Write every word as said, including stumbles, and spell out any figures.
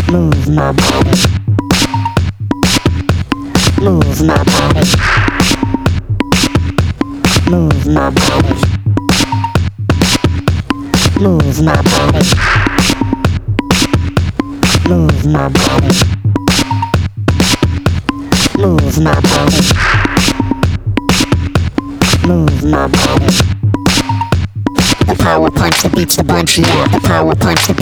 Move my body. Move my body. Move my body. Move my body. Move my body. Move my body. Move my body. The power punch that beats the bunch, yeah. The power punch that